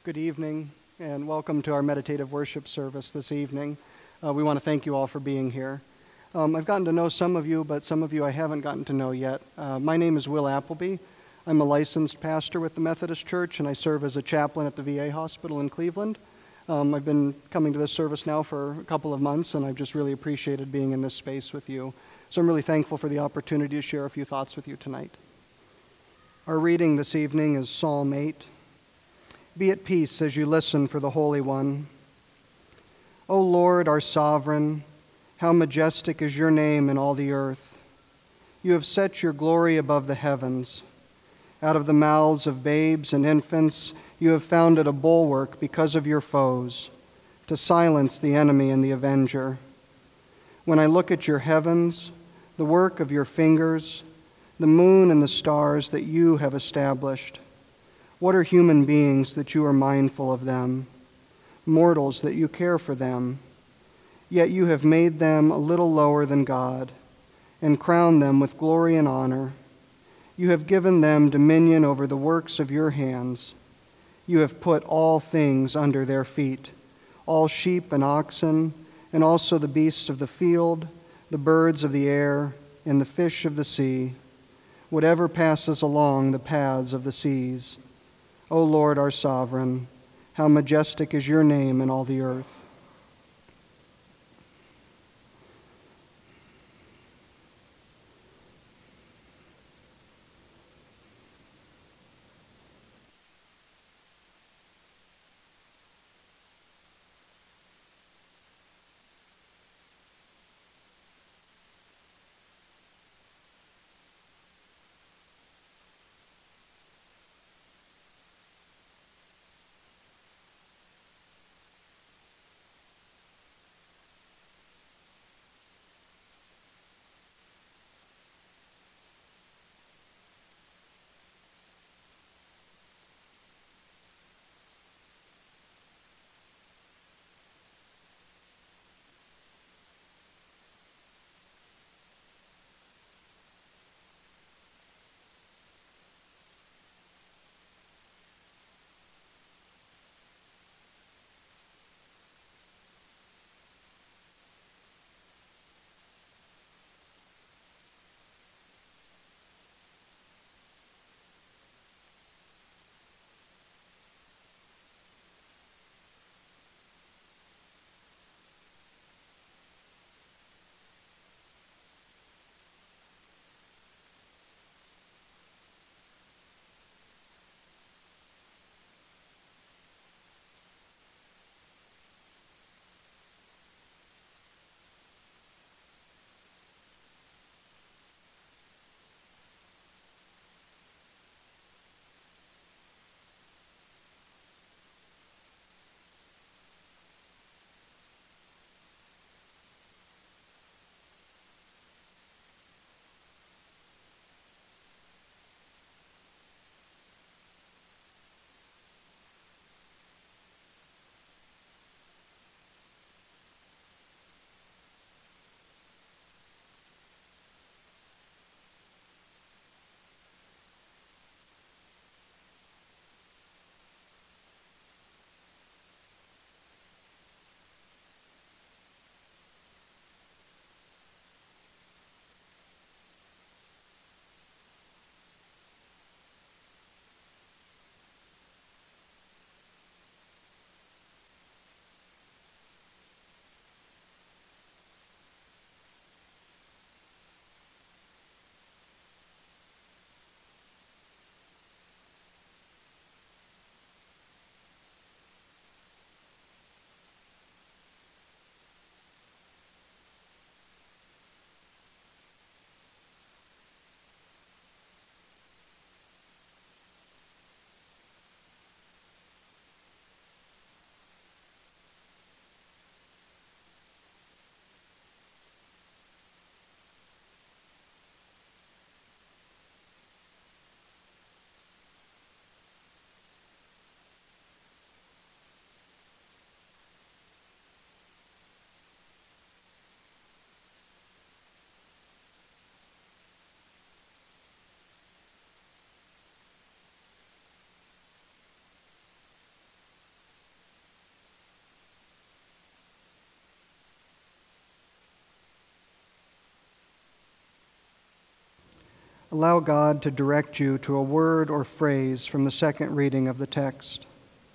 Good evening, and welcome to our meditative worship service this evening. We want to thank you all for being here. I've gotten to know some of you, but some of you I haven't gotten to know yet. My name is Will Appleby. I'm a licensed pastor with the Methodist Church, and I serve as a chaplain at the VA hospital in Cleveland. I've been coming to this service now for a couple of months, and I've just really appreciated being in this space with you. So I'm really thankful for the opportunity to share a few thoughts with you tonight. Our reading this evening is Psalm 8. Be at peace as you listen for the Holy One. O Lord, our sovereign, how majestic is your name in all the earth. You have set your glory above the heavens. Out of the mouths of babes and infants, you have founded a bulwark because of your foes, to silence the enemy and the avenger. When I look at your heavens, the work of your fingers, the moon and the stars that you have established, what are human beings that you are mindful of them, mortals that you care for them? Yet you have made them a little lower than God and crowned them with glory and honor. You have given them dominion over the works of your hands. You have put all things under their feet, all sheep and oxen, and also the beasts of the field, the birds of the air, and the fish of the sea, whatever passes along the paths of the seas. O Lord, our sovereign, how majestic is your name in all the earth. allow God to direct you to a word or phrase from the second reading of the text.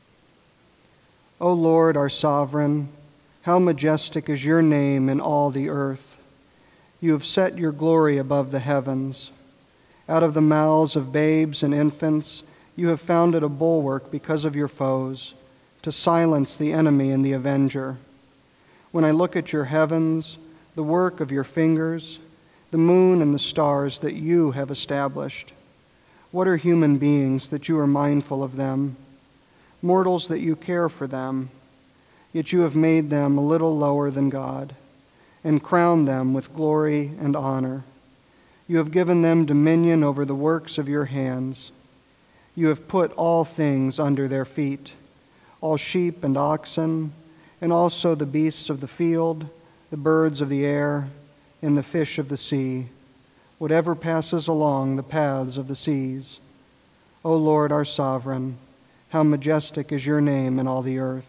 O Lord, our sovereign, how majestic is your name in all the earth. You have set your glory above the heavens. Out of the mouths of babes and infants, you have founded a bulwark because of your foes, to silence the enemy and the avenger. When I look at your heavens, the work of your fingers, the moon and the stars that you have established, what are human beings that you are mindful of them? Mortals that you care for them, yet you have made them a little lower than God, and crowned them with glory and honor. You have given them dominion over the works of your hands. You have put all things under their feet, all sheep and oxen, and also the beasts of the field, the birds of the air, and the fish of the sea, whatever passes along the paths of the seas. O Lord, our sovereign, how majestic is your name in all the earth.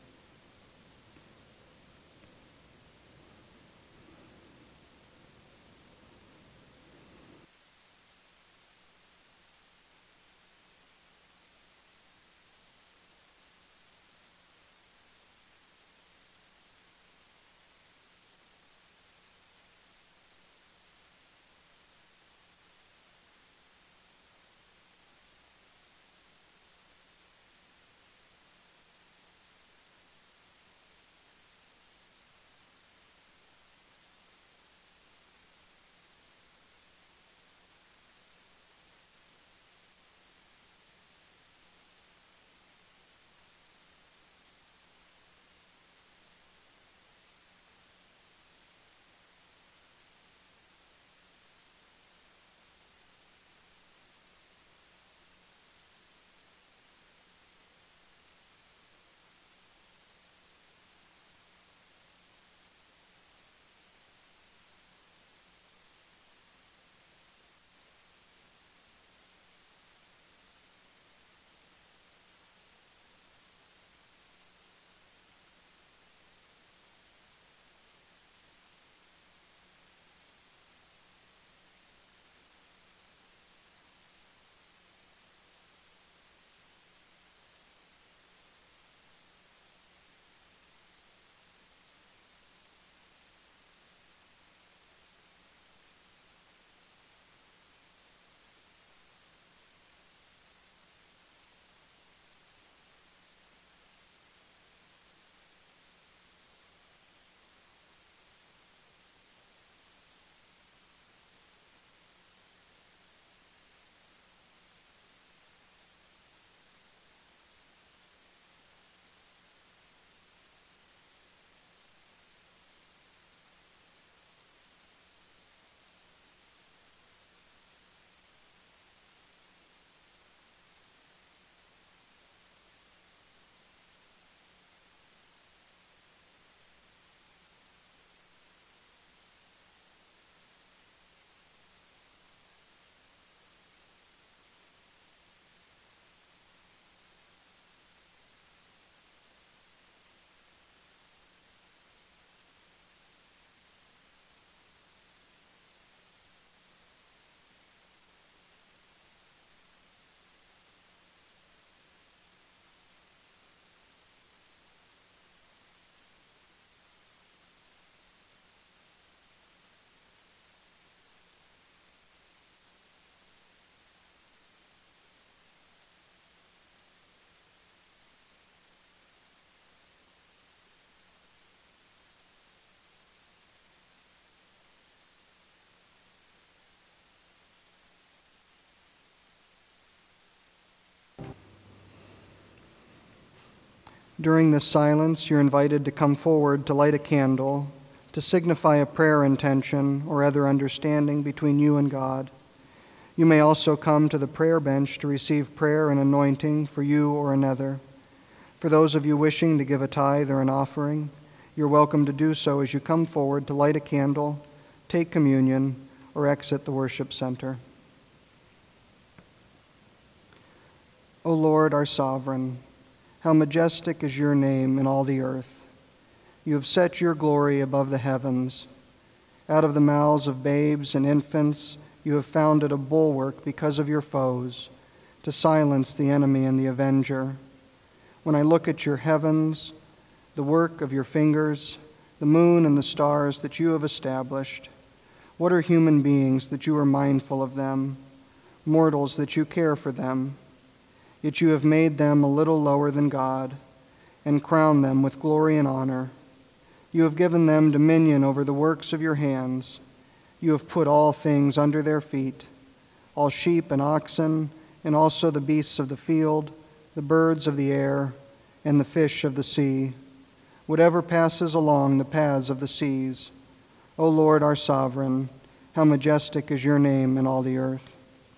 During this silence, you're invited to come forward to light a candle, to signify a prayer intention or other understanding between you and God. You may also come to the prayer bench to receive prayer and anointing for you or another. For those of you wishing to give a tithe or an offering, you're welcome to do so as you come forward to light a candle, take communion, or exit the worship center. O Lord, our sovereign, how majestic is your name in all the earth. You have set your glory above the heavens. Out of the mouths of babes and infants, you have founded a bulwark because of your foes, to silence the enemy and the avenger. When I look at your heavens, the work of your fingers, the moon and the stars that you have established, what are human beings that you are mindful of them, mortals that you care for them? Yet you have made them a little lower than God, and crowned them with glory and honor. You have given them dominion over the works of your hands. You have put all things under their feet, all sheep and oxen, and also the beasts of the field, the birds of the air, and the fish of the sea, whatever passes along the paths of the seas. O Lord, our sovereign, how majestic is your name in all the earth.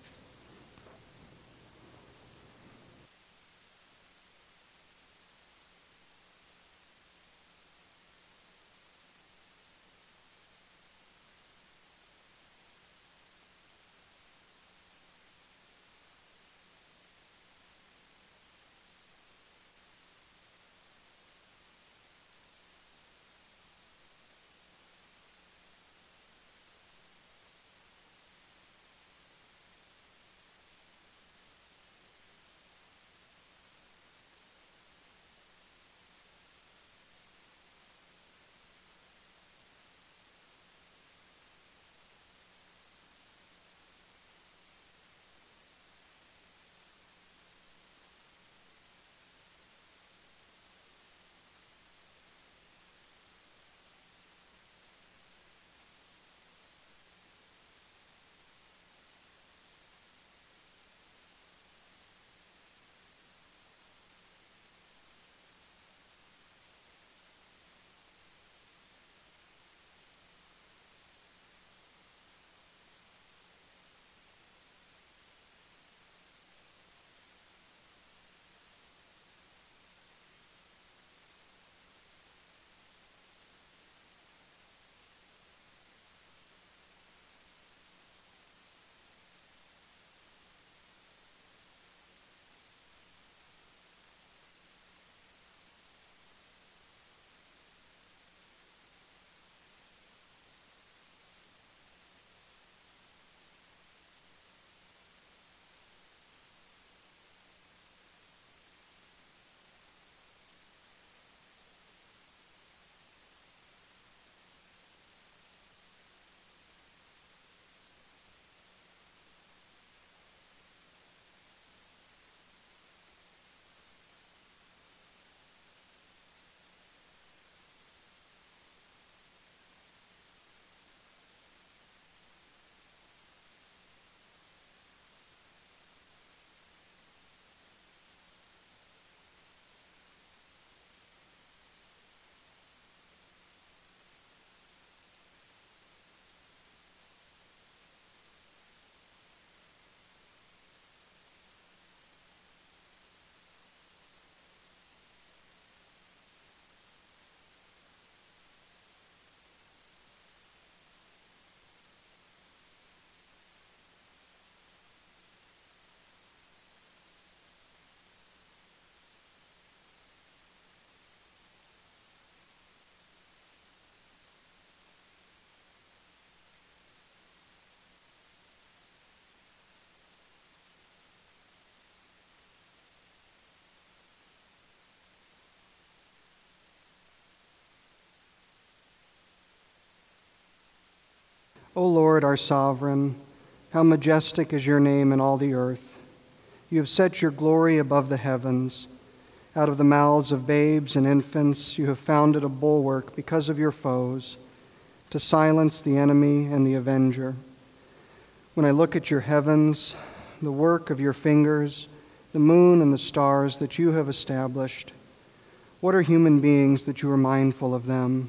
O Lord, our sovereign, how majestic is your name in all the earth. You have set your glory above the heavens. Out of the mouths of babes and infants you have founded a bulwark because of your foes, to silence the enemy and the avenger. When I look at your heavens, the work of your fingers, the moon and the stars that you have established, what are human beings that you are mindful of them,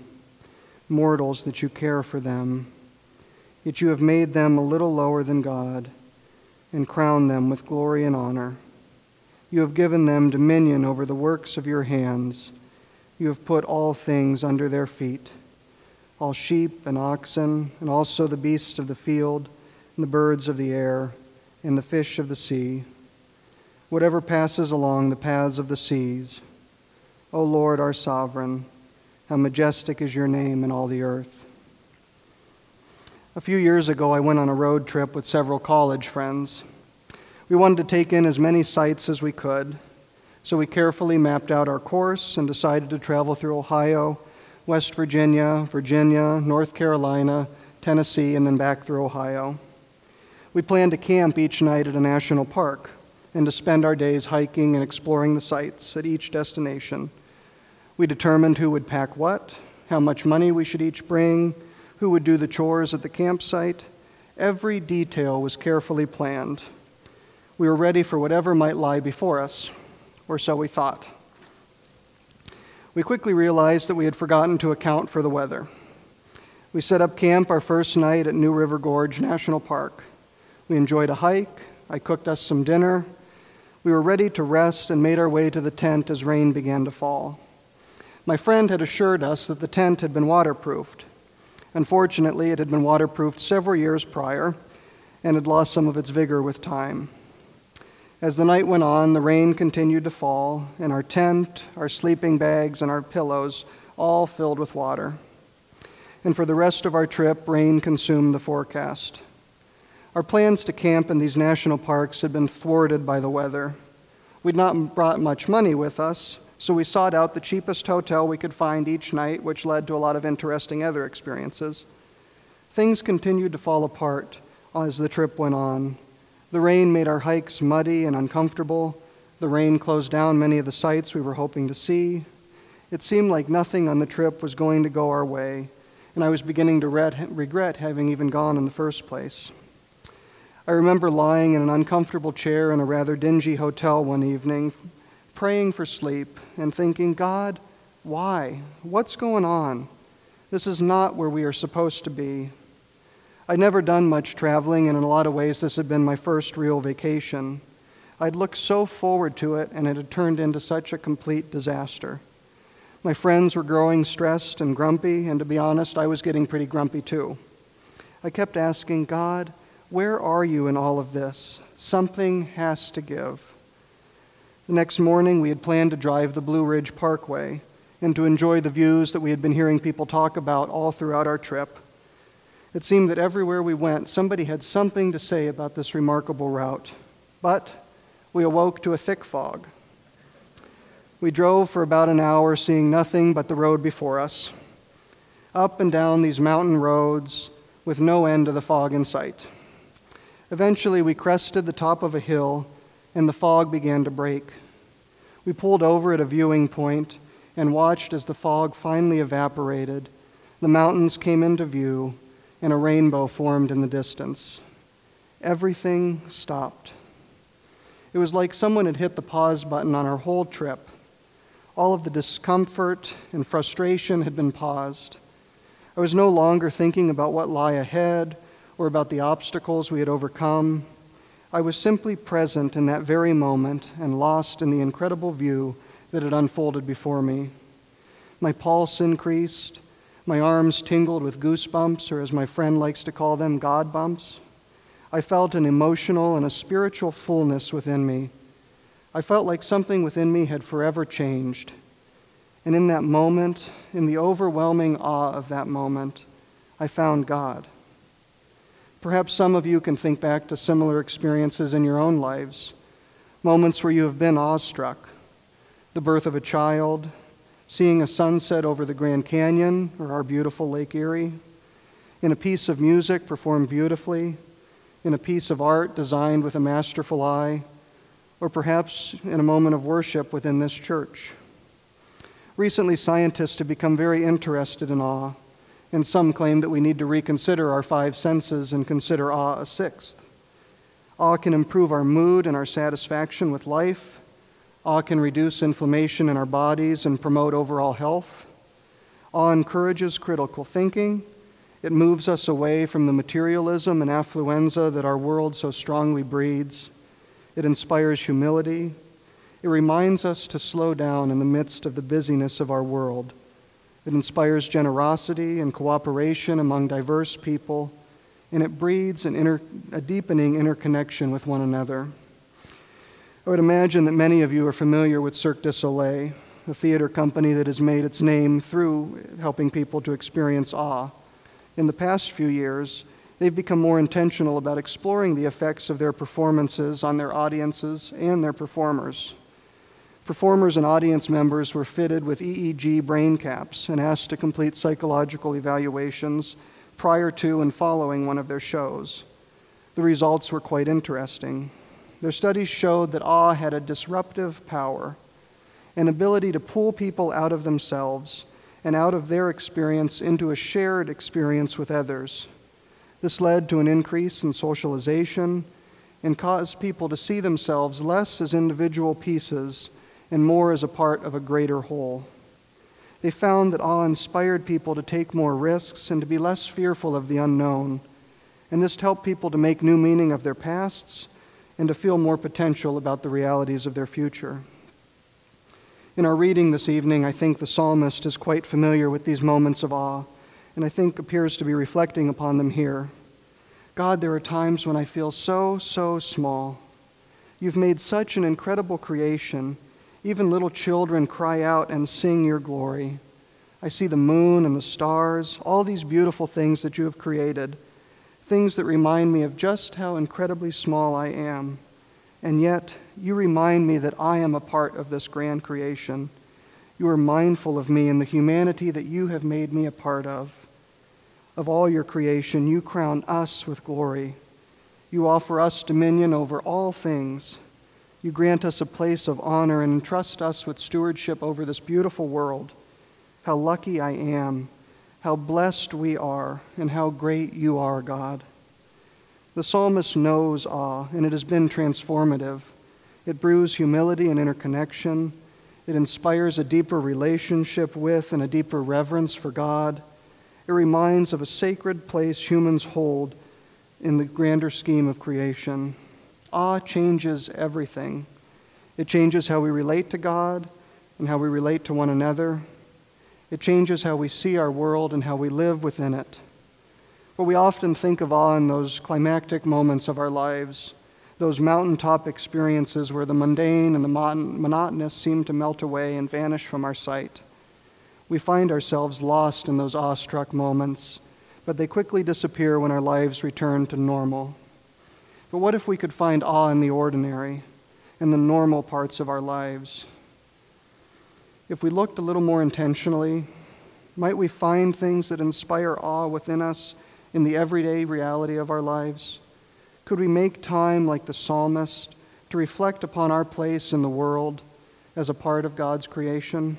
mortals that you care for them? Yet you have made them a little lower than God, and crowned them with glory and honor. You have given them dominion over the works of your hands. You have put all things under their feet, all sheep and oxen, and also the beasts of the field, and the birds of the air, and the fish of the sea, whatever passes along the paths of the seas. O Lord, our sovereign, how majestic is your name in all the earth. A few years ago, I went on a road trip with several college friends. We wanted to take in as many sights as we could, so we carefully mapped out our course and decided to travel through Ohio, West Virginia, North Carolina, Tennessee, and then back through Ohio. We planned to camp each night at a national park and to spend our days hiking and exploring the sites at each destination. We determined who would pack what, how much money we should each bring, who would do the chores at the campsite. Every detail was carefully planned. We were ready for whatever might lie before us, or so we thought. We quickly realized that we had forgotten to account for the weather. We set up camp our first night at New River Gorge National Park. We enjoyed a hike. I cooked us some dinner. We were ready to rest and made our way to the tent as rain began to fall. My friend had assured us that the tent had been waterproofed. Unfortunately, it had been waterproofed several years prior and had lost some of its vigor with time. As the night went on, the rain continued to fall, and our tent, our sleeping bags, and our pillows all filled with water. And for the rest of our trip, rain consumed the forecast. Our plans to camp in these national parks had been thwarted by the weather. We'd not brought much money with us, so we sought out the cheapest hotel we could find each night, which led to a lot of interesting other experiences. Things continued to fall apart as the trip went on. The rain made our hikes muddy and uncomfortable. The rain closed down many of the sights we were hoping to see. It seemed like nothing on the trip was going to go our way, and I was beginning to regret having even gone in the first place. I remember lying in an uncomfortable chair in a rather dingy hotel one evening, praying for sleep and thinking, God, why? What's going on? This is not where we are supposed to be. I'd never done much traveling, and in a lot of ways this had been my first real vacation. I'd looked so forward to it, and it had turned into such a complete disaster. My friends were growing stressed and grumpy, and to be honest, I was getting pretty grumpy too. I kept asking, God, where are you in all of this? Something has to give. The next morning, we had planned to drive the Blue Ridge Parkway and to enjoy the views that we had been hearing people talk about all throughout our trip. It seemed that everywhere we went, somebody had something to say about this remarkable route. But we awoke to a thick fog. We drove for about an hour, seeing nothing but the road before us, up and down these mountain roads with no end to the fog in sight. Eventually, we crested the top of a hill, and the fog began to break. We pulled over at a viewing point and watched as the fog finally evaporated. The mountains came into view, and a rainbow formed in the distance. Everything stopped. It was like someone had hit the pause button on our whole trip. All of the discomfort and frustration had been paused. I was no longer thinking about what lay ahead or about the obstacles we had overcome. I was simply present in that very moment and lost in the incredible view that had unfolded before me. My pulse increased. My arms tingled with goosebumps, or as my friend likes to call them, God bumps. I felt an emotional and a spiritual fullness within me. I felt like something within me had forever changed. And in that moment, in the overwhelming awe of that moment, I found God. Perhaps some of you can think back to similar experiences in your own lives, moments where you have been awestruck. The birth of a child, seeing a sunset over the Grand Canyon or our beautiful Lake Erie, in a piece of music performed beautifully, in a piece of art designed with a masterful eye, or perhaps in a moment of worship within this church. Recently, scientists have become very interested in awe, and some claim that we need to reconsider our 5 senses and consider awe a 6th. Awe can improve our mood and our satisfaction with life. Awe can reduce inflammation in our bodies and promote overall health. Awe encourages critical thinking. It moves us away from the materialism and affluenza that our world so strongly breeds. It inspires humility. It reminds us to slow down in the midst of the busyness of our world. It inspires generosity and cooperation among diverse people, and it breeds a deepening interconnection with one another. I would imagine that many of you are familiar with Cirque du Soleil, a theater company that has made its name through helping people to experience awe. In the past few years, They've become more intentional about exploring the effects of their performances on their audiences and their performers. Performers and audience members were fitted with EEG brain caps and asked to complete psychological evaluations prior to and following one of their shows. The results were quite interesting. Their studies showed that awe had a disruptive power, an ability to pull people out of themselves and out of their experience into a shared experience with others. This led to an increase in socialization and caused people to see themselves less as individual pieces and more as a part of a greater whole. They found that awe inspired people to take more risks and to be less fearful of the unknown, and this helped people to make new meaning of their pasts and to feel more potential about the realities of their future. In our reading this evening, I think the psalmist is quite familiar with these moments of awe, and I think appears to be reflecting upon them here. God, there are times when I feel so small. You've made such an incredible creation. Even little children cry out and sing your glory. I see the moon and the stars, all these beautiful things that you have created, things that remind me of just how incredibly small I am. And yet, you remind me that I am a part of this grand creation. You are mindful of me and the humanity that you have made me a part of. Of all your creation, you crown us with glory. You offer us dominion over all things. You grant us a place of honor and entrust us with stewardship over this beautiful world. How lucky I am, how blessed we are, and how great you are, God. The psalmist knows awe, and it has been transformative. It brews humility and interconnection. It inspires a deeper relationship with and a deeper reverence for God. It reminds of a sacred place humans hold in the grander scheme of creation. Awe changes everything. It changes how we relate to God and how we relate to one another. It changes how we see our world and how we live within it. But we often think of awe in those climactic moments of our lives, those mountaintop experiences where the mundane and the monotonous seem to melt away and vanish from our sight. We find ourselves lost in those awestruck moments, but they quickly disappear when our lives return to normal. But what if we could find awe in the ordinary, in the normal parts of our lives? If we looked a little more intentionally, might we find things that inspire awe within us in the everyday reality of our lives? Could we make time, like the psalmist, to reflect upon our place in the world as a part of God's creation?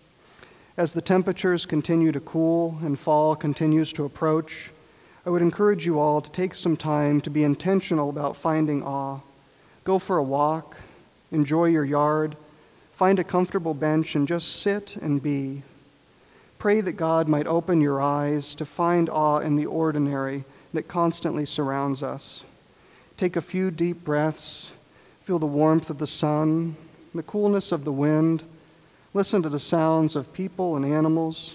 As the temperatures continue to cool and fall continues to approach, I would encourage you all to take some time to be intentional about finding awe. Go for a walk, enjoy your yard, find a comfortable bench and just sit and be. Pray that God might open your eyes to find awe in the ordinary that constantly surrounds us. Take a few deep breaths, feel the warmth of the sun, the coolness of the wind, listen to the sounds of people and animals.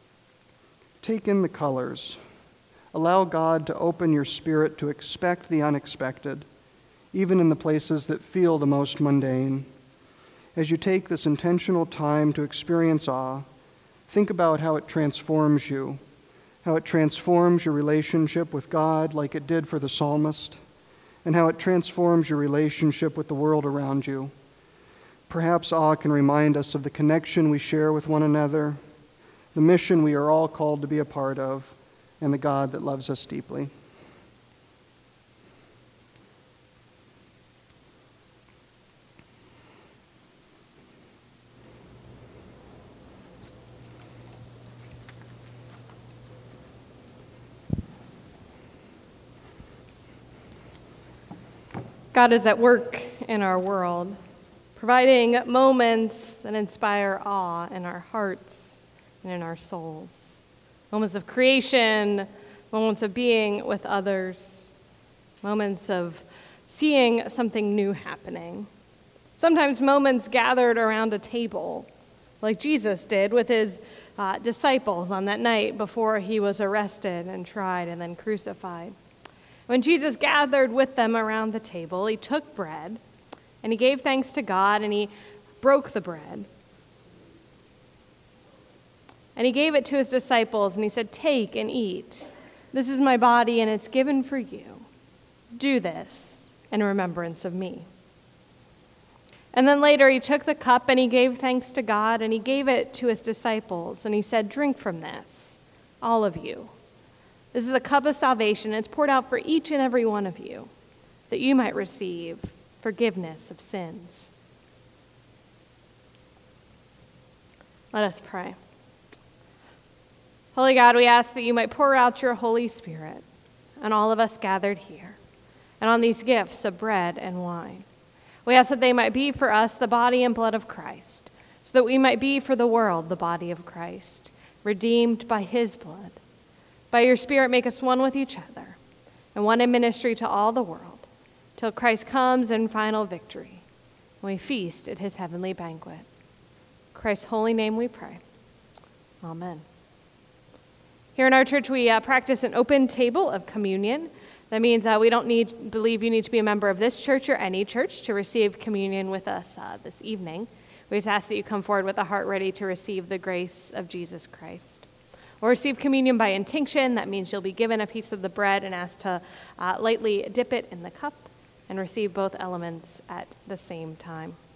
Take in the colors. Allow God to open your spirit to expect the unexpected, even in the places that feel the most mundane. As you take this intentional time to experience awe, think about how it transforms you, how it transforms your relationship with God like it did for the psalmist, and how it transforms your relationship with the world around you. Perhaps awe can remind us of the connection we share with one another, the mission we are all called to be a part of, and the God that loves us deeply. God is at work in our world, providing moments that inspire awe in our hearts and in our souls. Moments of creation, moments of being with others, moments of seeing something new happening. Sometimes moments gathered around a table, like Jesus did with his disciples on that night before he was arrested and tried and then crucified. When Jesus gathered with them around the table, he took bread and he gave thanks to God and he broke the bread. And he gave it to his disciples and he said, "Take and eat. This is my body, and it's given for you. Do this in remembrance of me." And then later he took the cup and he gave thanks to God, and he gave it to his disciples, and he said, "Drink from this, all of you. This is the cup of salvation. It's poured out for each and every one of you, that you might receive forgiveness of sins." Let us pray. Holy God, we ask that you might pour out your Holy Spirit on all of us gathered here and on these gifts of bread and wine. We ask that they might be for us the body and blood of Christ, so that we might be for the world the body of Christ, redeemed by his blood. By your Spirit, make us one with each other and one in ministry to all the world, till Christ comes in final victory, and we feast at his heavenly banquet. In Christ's holy name we pray. Amen. Here in our church, we practice an open table of communion. That means we don't believe you need to be a member of this church or any church to receive communion with us this evening. We just ask that you come forward with a heart ready to receive the grace of Jesus Christ. Or receive communion by intinction. That means you'll be given a piece of the bread and asked to lightly dip it in the cup and receive both elements at the same time.